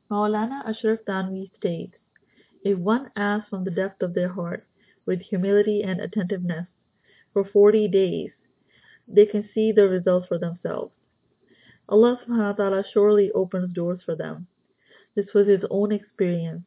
Maulana Ashraf Tanvi states, if one asks from the depth of their heart, with humility and attentiveness, for 40 days, they can see the results for themselves. Allah subhanahu wa ta'ala surely opens doors for them. This was his own experience.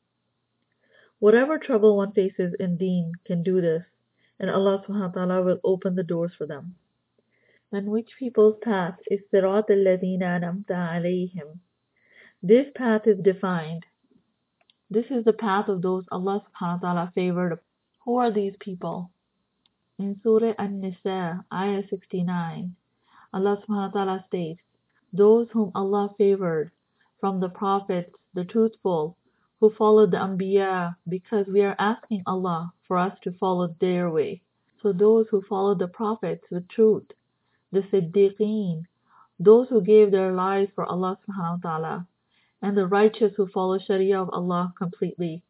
Whatever trouble one faces in deen can do this, and Allah subhanahu wa ta'ala will open the doors for them. And which people's path is Sirat al-Ladina an'amta alayhim. This path is defined. This is the path of those Allah subhanahu wa ta'ala favored. Who are these people? In Surah An-Nisa, Ayah 69, Allah subhanahu wa ta'ala states, those whom Allah favored from the prophets, the truthful, who followed the Anbiya, because we are asking Allah for us to follow their way. So those who followed the prophets with truth, the Siddiqeen, those who gave their lives for Allah subhanahu wa ta'ala, and the righteous who follow Sharia of Allah completely.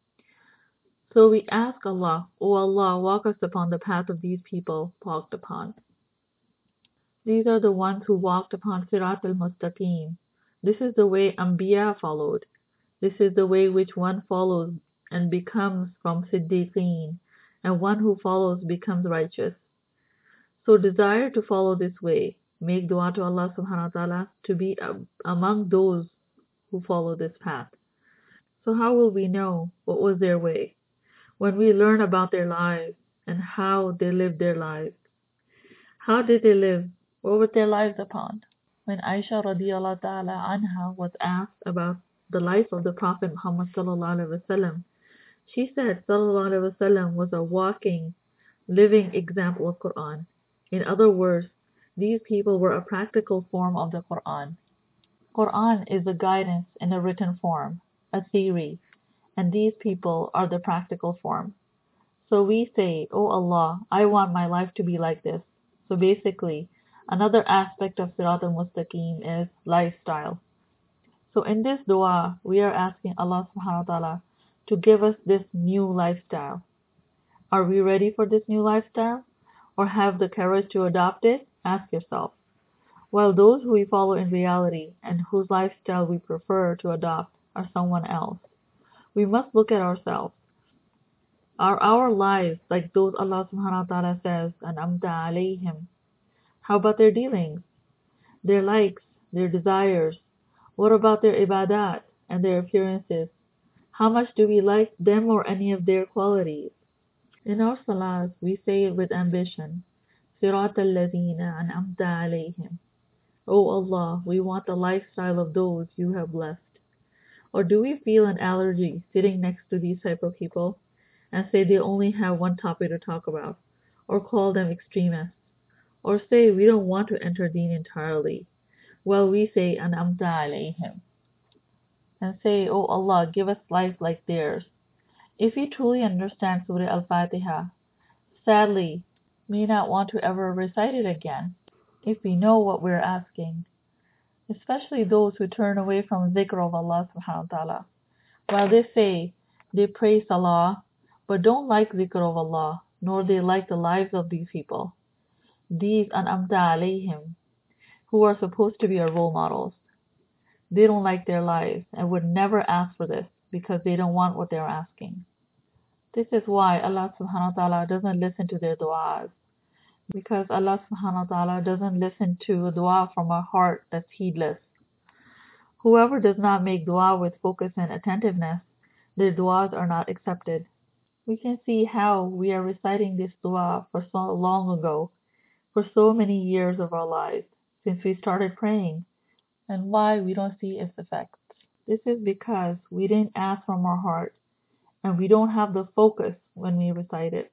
So we ask Allah, O Allah, walk us upon the path of these people walked upon. These are the ones who walked upon Sirat al-Mustaqim. This is the way Anbiya followed. This is the way which one follows and becomes from Siddiqeen, and one who follows becomes righteous. So desire to follow this way. Make dua to Allah subhanahu wa ta'ala to be among those who follow this path. So how will we know what was their way? When we learn about their lives and how they lived their lives. How did they live? What were their lives upon? When Aisha radiallahu ta'ala anha was asked about the life of the Prophet Muhammad sallallahu alaihi wasallam, she said sallallahu alaihi wasallam was a walking, living example of Quran. In other words, these people were a practical form of the Quran. Quran is a guidance in a written form, a theory, and these people are the practical form. So we say, Oh Allah, I want my life to be like this. So basically, another aspect of Sirat al-Mustaqim is lifestyle. So in this dua, we are asking Allah subhanahu wa ta'ala to give us this new lifestyle. Are we ready for this new lifestyle? Or have the courage to adopt it? Ask yourself. While those who we follow in reality and whose lifestyle we prefer to adopt are someone else, we must look at ourselves. Are our lives like those Allah subhanahu wa ta'ala says, An'amta alayhim? How about their dealings, their likes, their desires? What about their ibadat and their appearances? How much do we like them or any of their qualities? In our salahs, we say it with ambition. Sirat al-ladina an'amta alayhim. O Allah, we want the lifestyle of those you have blessed. Or do we feel an allergy sitting next to these type of people and say they only have one topic to talk about, or call them extremists, or say we don't want to enter deen entirely? Well, we say an'amta alayhim, and say, Oh Allah, give us life like theirs. If we truly understand Surah Al-Fatiha, sadly, may not want to ever recite it again, if we know what we're asking, especially those who turn away from zikr of Allah subhanahu wa ta'ala. While they say they praise Allah, but don't like zikr of Allah, nor they like the lives of these people. These an'amta alayhim, who are supposed to be our role models. They don't like their lives and would never ask for this because they don't want what they're asking. This is why Allah subhanahu wa ta'ala doesn't listen to their du'as. Because Allah subhanahu wa ta'ala doesn't listen to a dua from a heart that's heedless. Whoever does not make dua with focus and attentiveness, their duas are not accepted. We can see how we are reciting this dua for so long ago, for so many years of our lives, since we started praying, and why we don't see its effects. This is because we didn't ask from our heart, and we don't have the focus when we recite it.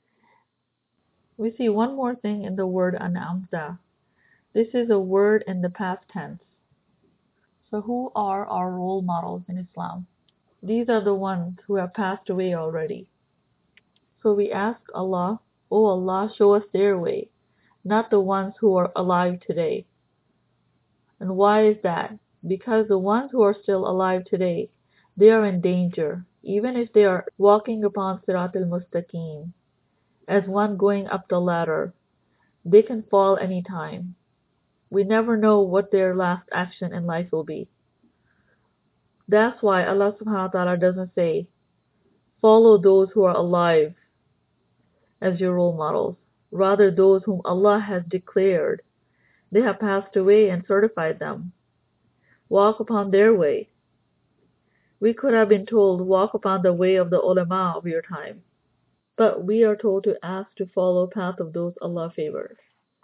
We see one more thing in the word an'amta. This is a word in the past tense. So who are our role models in Islam? These are the ones who have passed away already. So we ask Allah, Oh Allah, show us their way, not the ones who are alive today. And why is that? Because the ones who are still alive today, they are in danger, even if they are walking upon Sirat al-Mustaqim, as one going up the ladder. They can fall anytime. We never know what their last action in life will be. That's why Allah subhanahu wa ta'ala doesn't say, follow those who are alive as your role models. Rather, those whom Allah has declared. They have passed away and certified them. Walk upon their way. We could have been told, walk upon the way of the ulama of your time. But we are told to ask to follow path of those Allah favors.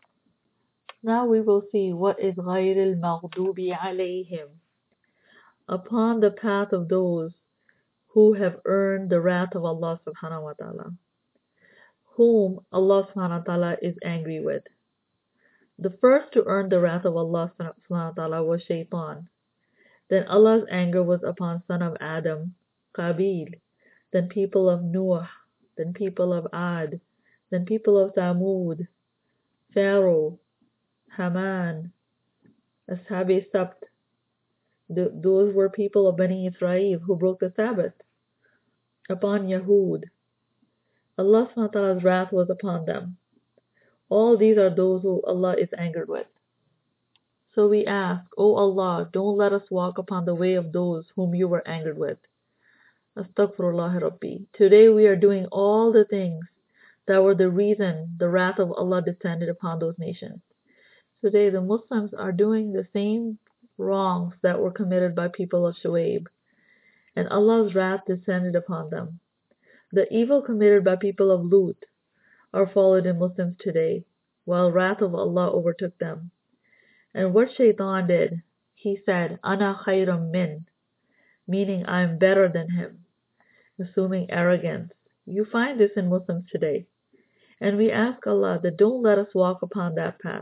Now we will see what is غَيْرِ الْمَغْضُوبِ عَلَيْهِمْ, upon the path of those who have earned the wrath of Allah subhanahu wa ta'ala, whom Allah subhanahu wa ta'ala is angry with. The first to earn the wrath of Allah subhanahu wa ta'ala was Shaitan. Then Allah's anger was upon son of Adam, Qabil, then people of Noah, then people of Ad, then people of Thamud, Pharaoh, Haman, Ashab-e Sabt. Those were people of Bani Israel who broke the Sabbath. Upon Yahud, Allah subhanahu wa ta'ala's wrath was upon them. All these are those who Allah is angered with. So we ask, O Allah, don't let us walk upon the way of those whom you were angered with. Astaghfirullah Rabbi. Today we are doing all the things that were the reason the wrath of Allah descended upon those nations. Today the Muslims are doing the same wrongs that were committed by people of Shuaib, and Allah's wrath descended upon them. The evil committed by people of Lut are followed in Muslims today, while wrath of Allah overtook them. And what Shaitan did, he said, Ana khayram min, meaning I am better than him, assuming arrogance. You find this in Muslims today. And we ask Allah that don't let us walk upon that path.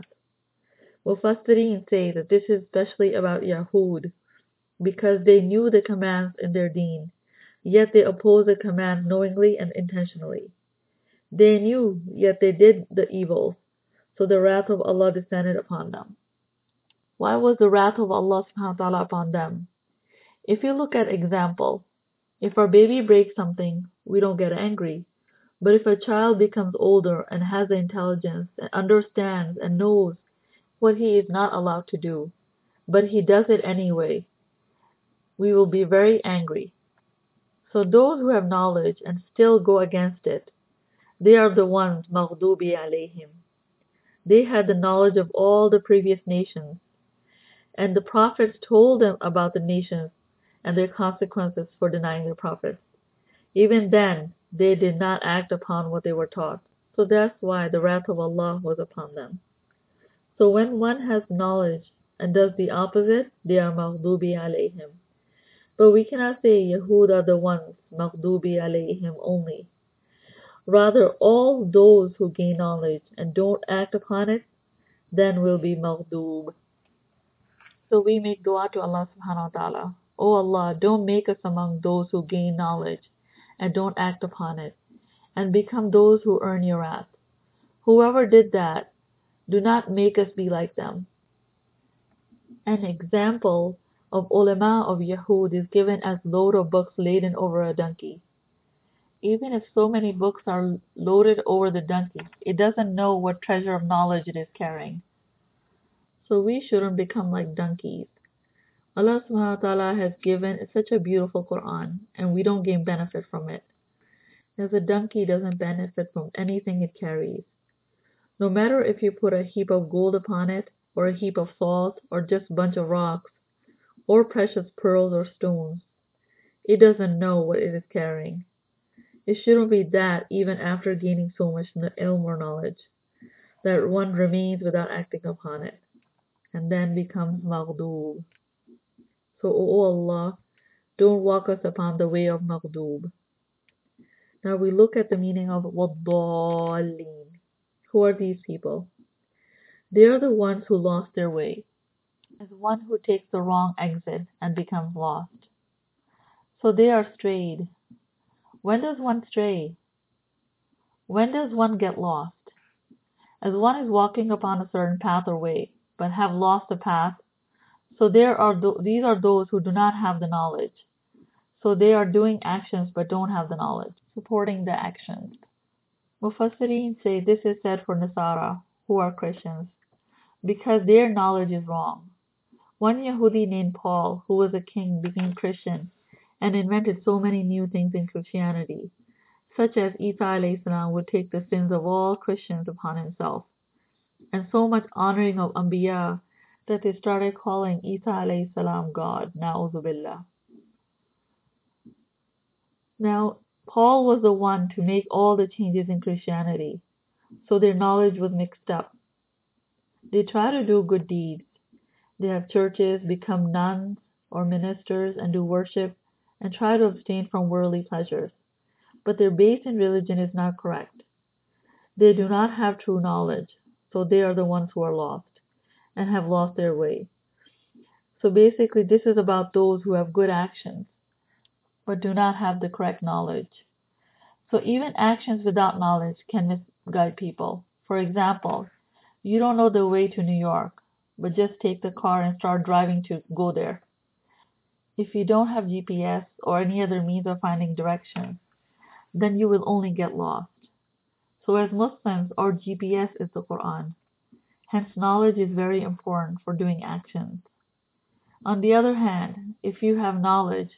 Mufassirin say that this is especially about Yahud, because they knew the commands in their deen, yet they opposed the commands knowingly and intentionally. They knew, yet they did the evil, so the wrath of Allah descended upon them. Why was the wrath of Allah subhanahu wa ta'ala upon them? If you look at example, if our baby breaks something, we don't get angry. But if a child becomes older and has the intelligence and understands and knows what he is not allowed to do, but he does it anyway, we will be very angry. So those who have knowledge and still go against it, they are the ones maghdubi alayhim. They had the knowledge of all the previous nations, and the prophets told them about the nations and their consequences for denying their prophets. Even then, they did not act upon what they were taught. So that's why the wrath of Allah was upon them. So when one has knowledge and does the opposite, they are maghdubi alayhim. But we cannot say Yahud are the ones maghdubi alayhim only. Rather, all those who gain knowledge and don't act upon it, then will be maghdub. So we make dua to Allah subhanahu wa ta'ala. O Allah, don't make us among those who gain knowledge and don't act upon it, and become those who earn your wrath. Whoever did that, do not make us be like them. An example of ulama of Yahud is given as load of books laden over a donkey. Even if so many books are loaded over the donkey, it doesn't know what treasure of knowledge it is carrying. So we shouldn't become like donkeys. Allah subhanahu wa ta'ala has given such a beautiful Quran, and we don't gain benefit from it. As a donkey doesn't benefit from anything it carries. No matter if you put a heap of gold upon it, or a heap of salt, or just a bunch of rocks, or precious pearls or stones, it doesn't know what it is carrying. It shouldn't be that even after gaining so much ilm or knowledge, that one remains without acting upon it, and then becomes maghdub. So, O Allah, don't walk us upon the way of maghdub. Now we look at the meaning of waddallin. Who are these people? They are the ones who lost their way, as one who takes the wrong exit and becomes lost. So they are strayed. When does one stray? When does one get lost? As one is walking upon a certain path or way, but have lost the path, so these are those who do not have the knowledge. So they are doing actions but don't have the knowledge, supporting the actions. Mufassirin say this is said for Nasara, who are Christians, because their knowledge is wrong. One Yahudi named Paul, who was a king, became Christian and invented so many new things in Christianity, such as Isa alayhi salam would take the sins of all Christians upon himself, and so much honoring of Anbiya that they started calling Isa alayhi salam God, na'udhu billah. Now, Paul was the one to make all the changes in Christianity, so their knowledge was mixed up. They try to do good deeds. They have churches, become nuns or ministers, and do worship, and try to abstain from worldly pleasures. But their base in religion is not correct. They do not have true knowledge, so they are the ones who are lost and have lost their way. So basically, this is about those who have good actions, but do not have the correct knowledge. So even actions without knowledge can misguide people. For example, you don't know the way to New York, but just take the car and start driving to go there. If you don't have GPS or any other means of finding directions, then you will only get lost. So as Muslims, our GPS is the Quran. Hence, knowledge is very important for doing actions. On the other hand, if you have knowledge,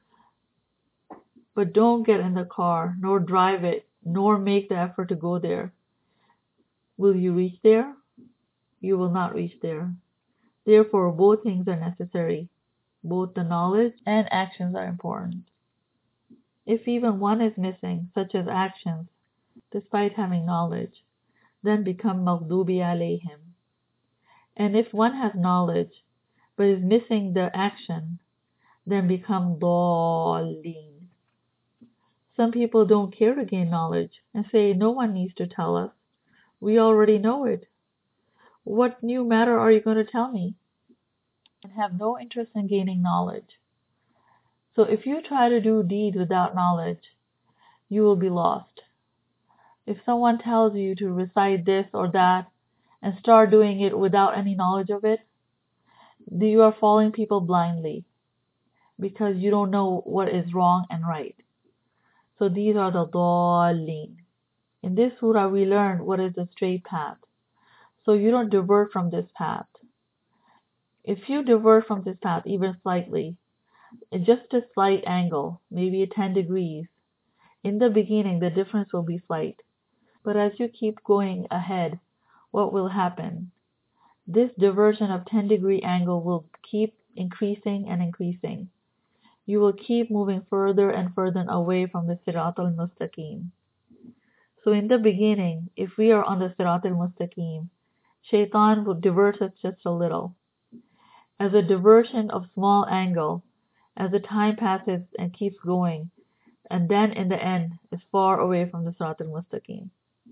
but don't get in the car, nor drive it, nor make the effort to go there, will you reach there? You will not reach there. Therefore, both things are necessary. Both the knowledge and actions are important. If even one is missing, such as actions, despite having knowledge, then become maghdubi alayhim. And if one has knowledge, but is missing the action, then become dallin. Some people don't care to gain knowledge and say no one needs to tell us. We already know it. What new matter are you going to tell me? And have no interest in gaining knowledge. So if you try to do deeds without knowledge, you will be lost. If someone tells you to recite this or that and start doing it without any knowledge of it, you are following people blindly because you don't know what is wrong and right. So these are the dallin. In this surah we learn what is the straight path. So you don't divert from this path. If you divert from this path even slightly, in just a slight angle, maybe 10 degrees, in the beginning the difference will be slight. But as you keep going ahead, what will happen? This diversion of 10-degree angle will keep increasing and increasing. You will keep moving further and further away from the Sirat al-Mustaqim. So in the beginning, if we are on the Sirat al-Mustaqim, Shaitan will divert us just a little. As a diversion of small angle, as the time passes and keeps going, and then in the end is far away from the Sirat al-Mustaqim.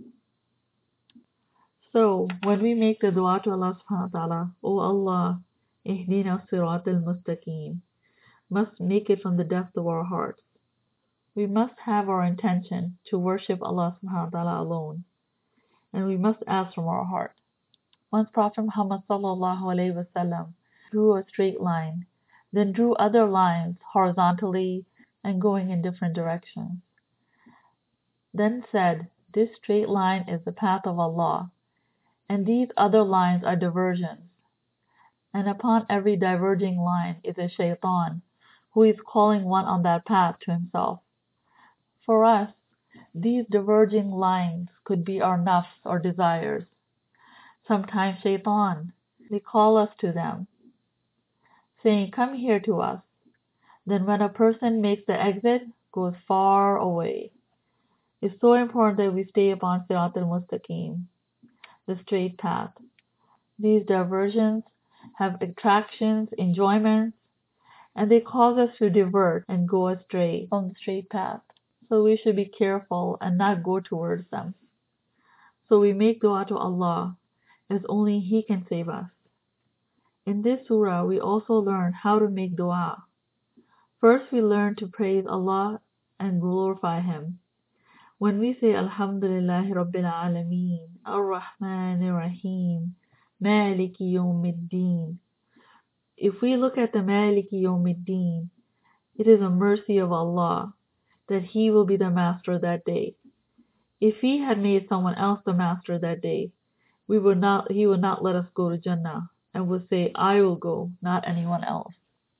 So when we make the dua to Allah subhanahu wa ta'ala, O Allah, ihdina sirat al-mustaqim, must make it from the depth of our hearts. We must have our intention to worship Allah subhanahu wa ta'ala alone, and we must ask from our heart. Once Prophet Muhammad sallallahu alayhi wa sallam drew a straight line, then drew other lines horizontally and going in different directions. Then said, this straight line is the path of Allah, and these other lines are diversions. And upon every diverging line is a shaitan, who is calling one on that path to himself. For us, these diverging lines could be our nafs or desires. Sometimes shaitan, they call us to them, saying, come here to us. Then when a person makes the exit, goes far away. It's so important that we stay upon Sirat al-Mustaqim, the straight path. These diversions have attractions, enjoyments, and they cause us to divert and go astray from the straight path. So we should be careful and not go towards them. So we make dua to Allah, as only He can save us. In this surah, we also learn how to make dua. First, we learn to praise Allah and glorify Him. When we say Alhamdulillahi Rabbil Alameen, Ar-Rahman Ar-Rahim, Maliki Yawmiddin. If we look at the Maliki Yawmiddin, it is a mercy of Allah that He will be the master that day. If He had made someone else the master that day, He would not let us go to Jannah, and will say, I will go, not anyone else.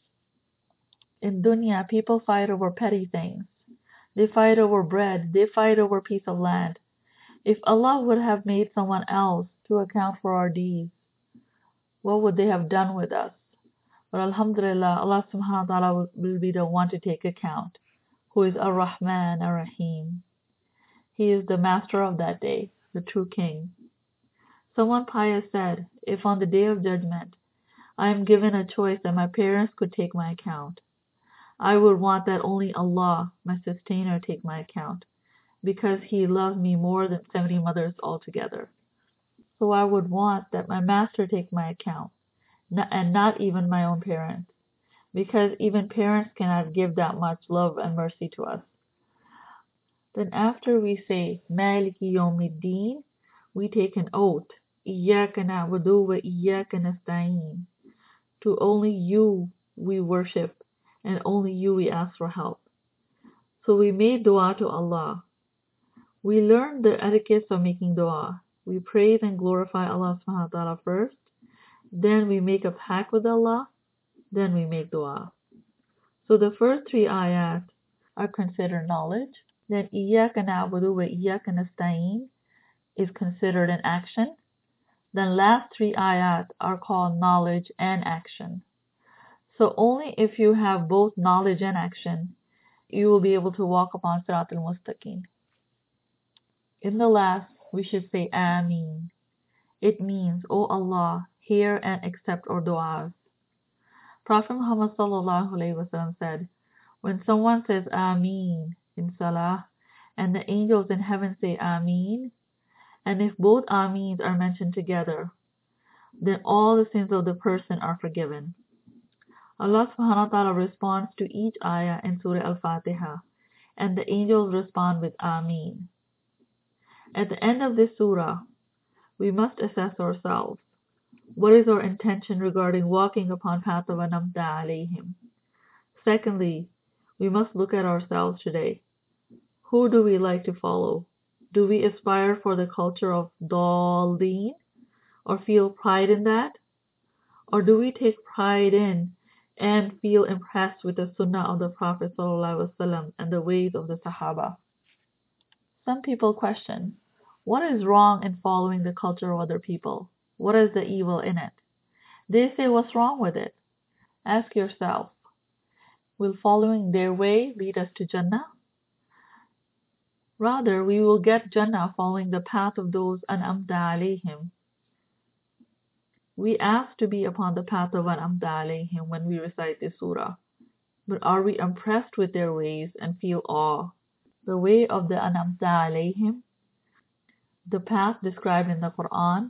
In dunya, people fight over petty things. They fight over bread. They fight over a piece of land. If Allah would have made someone else to account for our deeds, what would they have done with us? But Alhamdulillah, Allah subhanahu wa ta'ala will be the one to take account, who is Ar-Rahman Ar-Rahim. He is the master of that day, the true king. Someone pious said, if on the day of judgment I am given a choice that my parents could take my account, I would want that only Allah, my sustainer, take my account, because He loves me more than 70 mothers altogether. So I would want that my master take my account, and not even my own parents, because even parents cannot give that much love and mercy to us. Then after we say, Maliki Yawmiddin, we take an oath, Iyyaka na'budu wa iyyaka nasta'in. To only you we worship, and only you we ask for help. So we made dua to Allah. We learned the etiquettes of making dua. We praise and glorify Allah subhanahu wa ta'ala first, then we make a pact with Allah, then we make dua. So the first 3 ayat are considered knowledge. Then Iyyaka na'budu wa iyyaka nasta'in is considered an action. Then last 3 ayat are called knowledge and action. So only if you have both knowledge and action, you will be able to walk upon Sirat al-Mustaqim. In the last, we should say Ameen. It means, O Allah, hear and accept our du'as. Prophet Muhammad sallallahu alaihi wasallam said, when someone says Ameen in Salah, and the angels in heaven say Ameen, and if both Ameens are mentioned together, then all the sins of the person are forgiven. Allah subhanahu wa ta'ala responds to each ayah in Surah Al-Fatiha, and the angels respond with Ameen. At the end of this surah, we must assess ourselves. What is our intention regarding walking upon path of An'amta alayhim? Secondly, we must look at ourselves today. Who do we like to follow? Do we aspire for the culture of Dallin, or feel pride in that? Or do we take pride in and feel impressed with the sunnah of the Prophet ﷺ and the ways of the Sahaba? Some people question, what is wrong in following the culture of other people? What is the evil in it? They say, what's wrong with it? Ask yourself, will following their way lead us to Jannah? Rather, we will get Jannah following the path of those An'amta alayhim. We ask to be upon the path of An'amta alayhim when we recite this surah. But are we impressed with their ways and feel awe? The way of the An'amta alayhim, the path described in the Quran?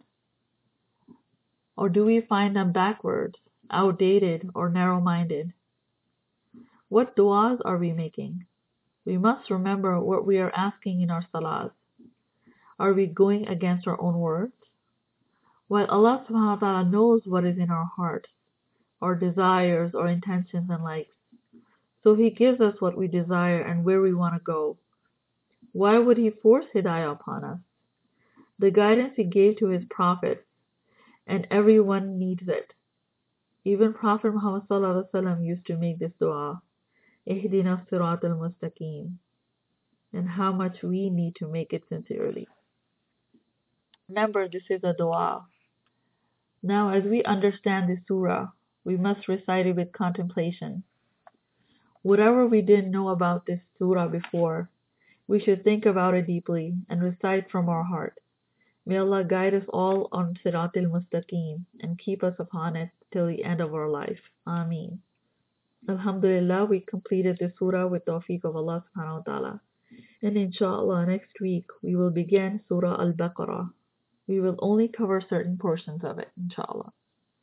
Or do we find them backwards, outdated, or narrow-minded? What du'as are we making? We must remember what we are asking in our salahs. Are we going against our own words? While Allah subhanahu wa ta'ala knows what is in our hearts, our desires, our intentions and likes, so He gives us what we desire and where we want to go. Why would He force hidayah upon us? The guidance He gave to His prophets, and everyone needs it. Even Prophet Muhammad sallallahu alaihi wasallam used to make this dua, Ihdina sirat al-mustaqim, and how much we need to make it sincerely. Remember, this is a dua. Now, as we understand this surah, we must recite it with contemplation. Whatever we didn't know about this surah before, we should think about it deeply and recite from our heart. May Allah guide us all on Sirat al-Mustaqim and keep us upon it till the end of our life. Ameen. Alhamdulillah, we completed this surah with tawfiq of Allah subhanahu wa ta'ala. And inshallah, next week we will begin Surah Al-Baqarah. We will only cover certain portions of it, inshallah.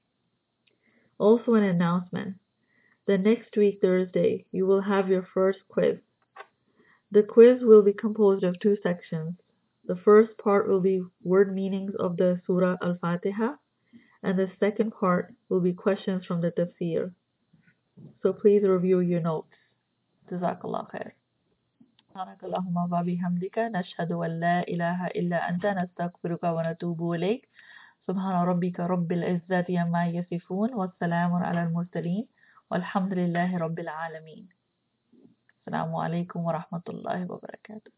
Also an announcement. The next week, Thursday, you will have your first quiz. The quiz will be composed of 2 sections. The first part will be word meanings of the Surah Al-Fatiha, and the second part will be questions from the tafsir. So please review your notes. Jazakallah khair. سبحانك اللهم وبحمدك نشهد أن لا إله إلا أنت نستغفرك ونتوب إليك Subhan रब्बिका रब्बिल इज़्ज़ति अम्मा यसिफून वस्सलामुन अलल मुरसलीन वल्हम्दुलिल्लाहि रब्बिल आलमीन। अस्सलामु अलैकुम व रहमतुल्लाहि व बरकातुहू।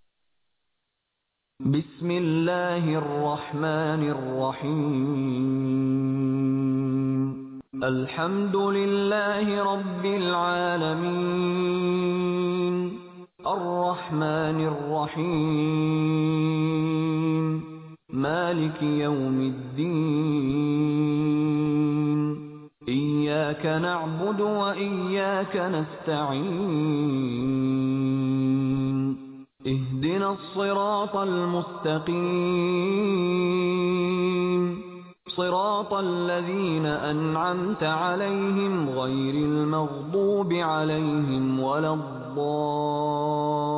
बिस्मिल्लाहिर रहमानिर रहीम। अल्हम्दुलिल्लाहि रब्बिल आलमीन। अर्रहमानिर रहीम। मालिकि यौमिद्दीन। इय्याक नअबुदु व इय्याक नस्तईन। اهدنا الصراط المستقيم صراط الذين أنعمت عليهم غير المغضوب عليهم ولا الضالين.